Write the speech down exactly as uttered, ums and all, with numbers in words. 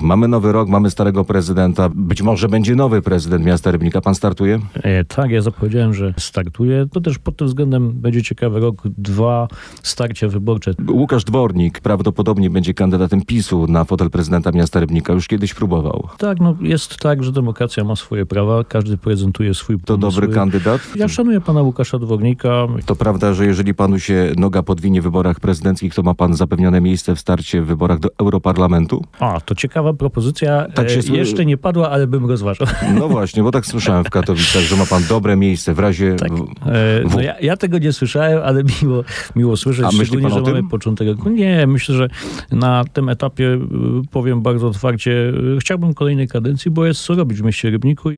Mamy nowy rok, mamy starego prezydenta. Być może będzie nowy prezydent miasta Rybnika. Pan startuje? E, tak, ja zapowiedziałem, że startuję. To też pod tym względem będzie ciekawy rok. Dwa starcia wyborcze. Łukasz Dwornik prawdopodobnie będzie kandydatem PiSu na fotel prezydenta miasta Rybnika. Już kiedyś próbował. Tak, no jest tak, że demokracja ma swoje prawa. Każdy prezentuje swój To pomysł. dobry kandydat? Ja szanuję pana Łukasza Dwornika. To prawda, że jeżeli panu się noga podwinie w wyborach prezydenckich, to ma pan zapewnione miejsce w starcie w wyborach do Europarlamentu? A, to ciekawa propozycja. Tak się e, sły- jeszcze nie padła, ale bym rozważał. No właśnie, bo tak słyszałem w Katowicach, że ma pan dobre miejsce w razie... Tak. W, E, w, no ja, ja tego nie słyszałem, ale miło, miło słyszeć. A myśli szczególnie, pan o że mamy tym? początek roku. Nie, myślę, że na tym etapie y, powiem bardzo otwarcie, y, chciałbym kolejnej kadencji, bo jest co robić w mieście Rybniku.